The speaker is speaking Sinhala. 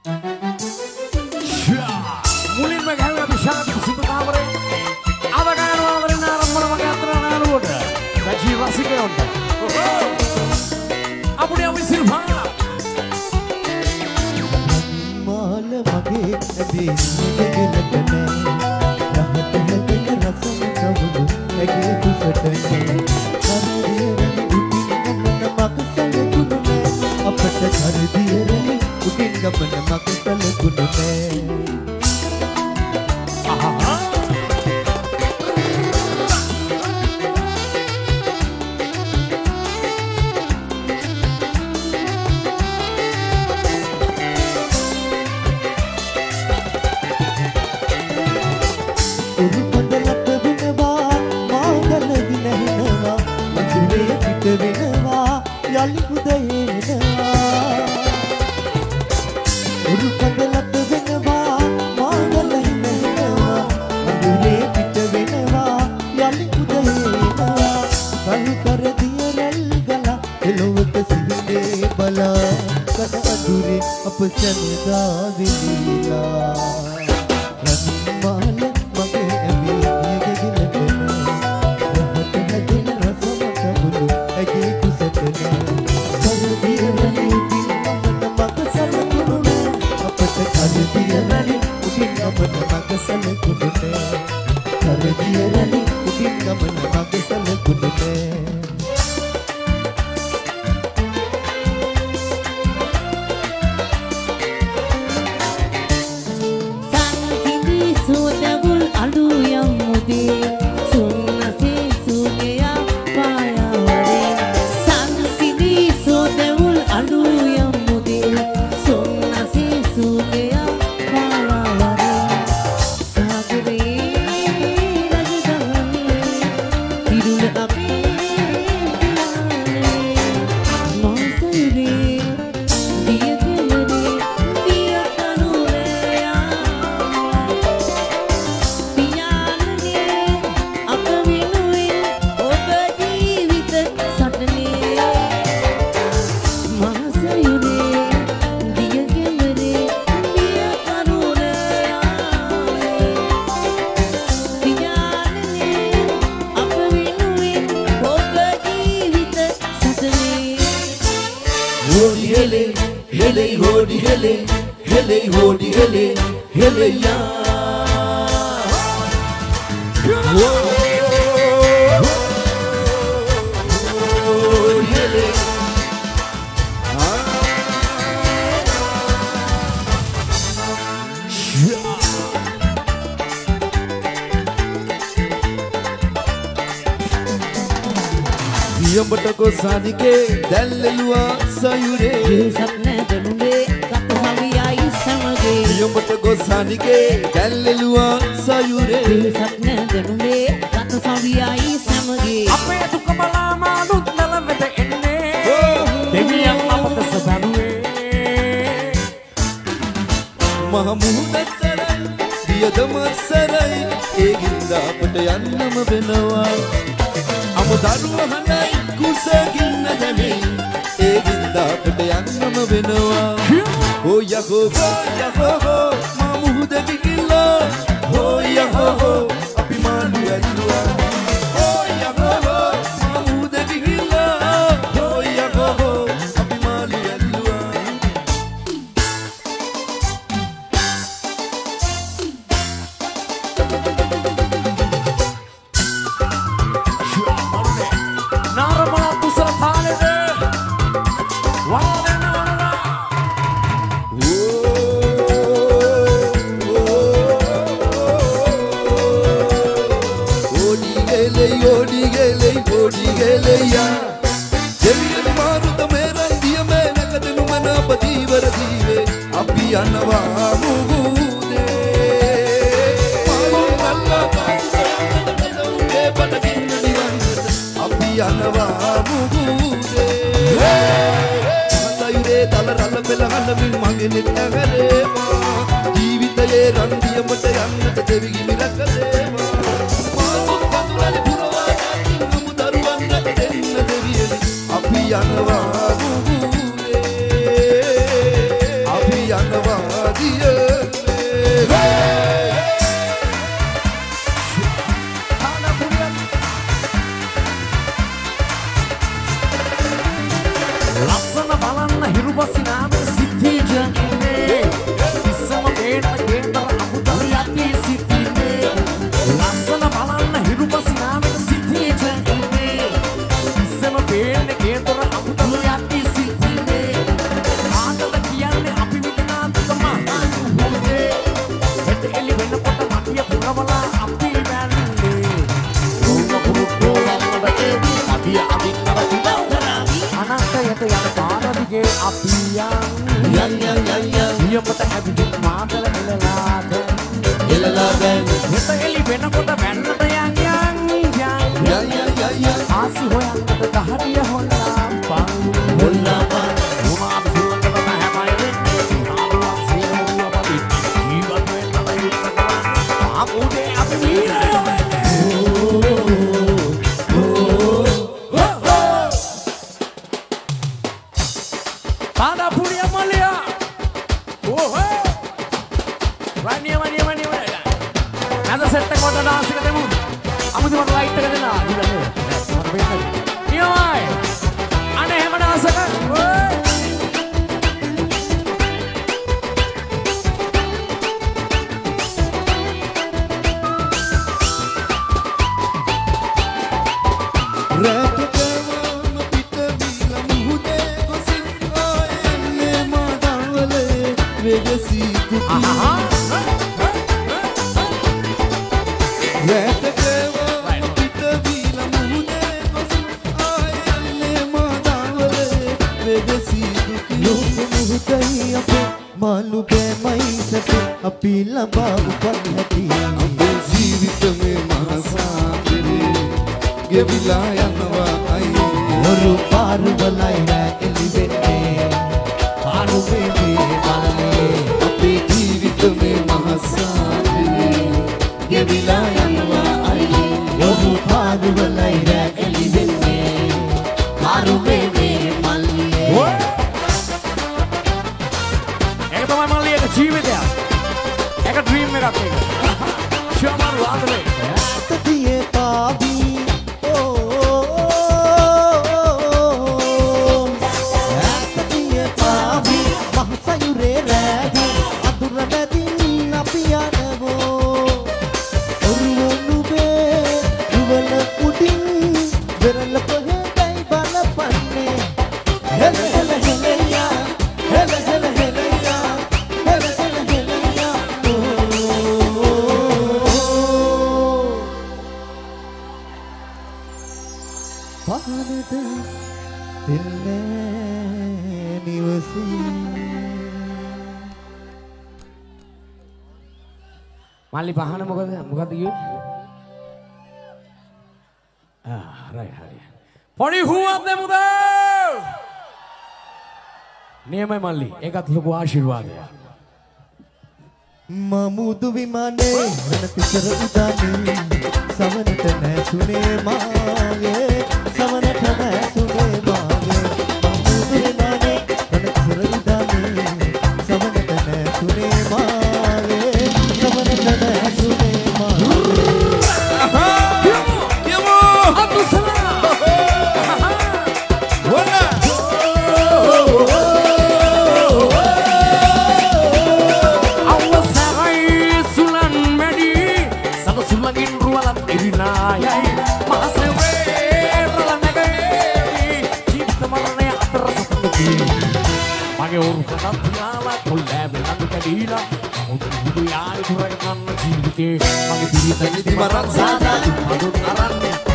මුලින්ම ගහුව අපි ශාන්ති සිතු කාමරේ අද ගයනවා වරින් ආරම්භන මගේ අතර නානුවට රජී රසිකයන්ට අපුඩිය විසිරපා මාල මගේ ඇදී නිදෙලට නෑ රහත හැදෙන රසම කවුරු ඇගේ කුසට නෑ කරදියරනි උඩින් ගමන මගේ සලකුණු නෑ Sanike dalleluwa sayure sapne denume kathaviyai samage yomata go sanike dalleluwa sayure sapne denume kathaviyai samage ape duka balama nundala vete enne deviyan apata sadanuwe mahamuda sarai diyadama sarai eginda apata yannama wenawa amadaruwa hanai කුසගින්න දැනේ ඒ ගින්දාපට යන්නම වෙනවා හෝ යකෝ යකෝ මා මුහුද ගිහිල්ලා හෝ යකෝ අපි මාළු ඇල්ලුවා හෝ යකෝ මා මුහුද ගිහිල්ලා හෝ යකෝ අපි මාළු ඇල්ලුවා යනවා මුහුදේ මාළු නල්ලා කාසියේ පටකින්න නිවන්නට අපි යනවා මුහුදේ සයුරේ තල රළ පෙළ හඬමින් මගේ නෙත් ඇගරේවා ජීවිතයේ රන්දියමට යන්නට දෙවි ගිනි රැකලේවා මාළු කඳුරලි පුරවා ගන්න නමු දරුවන්ට දෙන්න දෙවියනි අපි යනවා මුහුදේ අපි යනවා දියලේ ලස්සන බලන්න හිරුබසි නාමේ සිද්ධි ජන්නේ ඉස්සම මේන කේන්දර අමුදල් යති සිද්ධිනේ ලස්සන බලන්න හිරුබසි නාමේ සිද්ධි ජන්නේ ඉස්සම මේන කේන්දර අමුදල් යති සිද්ධිනේ ආදල කියන්නේ අපි විතනාන්තකම හුනේ හෙට එලි වෙනකොට මටිය පුරවලා අපි වැන්නේ ඕන පුරුද්දෝ වලට ඒවි අපි අදින්නව අනන්තයට යන පාරදිගේ අපි යම් සියමත ඇවිදින් මාතල එලලා දැන් හෙට එලි වෙනකොට වැන්නට යන් ආසි හොයන්නට දහරිය හොල්ලා පන් උනාද සුවඳට නැහැමයි වෙන්නේ ආරුවක් සියලුම අපි ජීවත් වෙන්න ලයිට කරන්නේ ආපුදේ අපි වීරයෝ Pada punya malia. Oh hey. Mania. Nanti set kota dance ketemu. Kamu cuma light aja lah. Gila nih. Mana bener. Iya mai. Aneh yang mana dance kan? Malu kemai sepi api laba upan hati අපේ ජීවිතමේ මහසාගරේ ගෙවිලා යනවා අයි oru paru balai ra elivenne paru bebe male අපේ ජීවිතමේ මහසාගරේ ගෙවිලා යනවා අයි oru paru balai ra elivenne paru bebe male Ek තමයි මල්ලියගේ ජීවිතය. එක ඩ්‍රීම් එකක් ඒක. ශිවමාරු ආදරේ. තතියේ පාවි තතියේ පාවි මහසයුරේ රැවි අඳුර මැදින් අපි යනවෝ ඔරුවනුබේ රුවල උඩින් වෙරළ පොහෙදයි බලපන්නේ හෙල හෙලයා හෙල හෙලයා හෙල හෙලයා පහනද දෙන්නේ නිවසී මල්ලි පහන මොකද කිව්වේ? හරි. පොඩි හුවක් දෙමුද? නියමයි මල්ලි. ඒකත් ලොකු ආශිර්වාදයක්. මමුදු විමානේ රණතිසර උදානේ සමනට නැසුනේ මාගේ සමනට නැසුනේ මාගේ මමුදු විමානේ රණතිසර උදානේ සමනට නැසුනේ මාගේ සමනට නැසුනේ මාගේ කියමු අතුසලා වලා Sulangin rualan irinayai Mahasewe ralanagay Cinta marane atar sepenuhi Mage urusan piala Kolebe nanti kadina Untuk hidup yang kurangkan jilite Mage diri tadi di barat sana Adun aran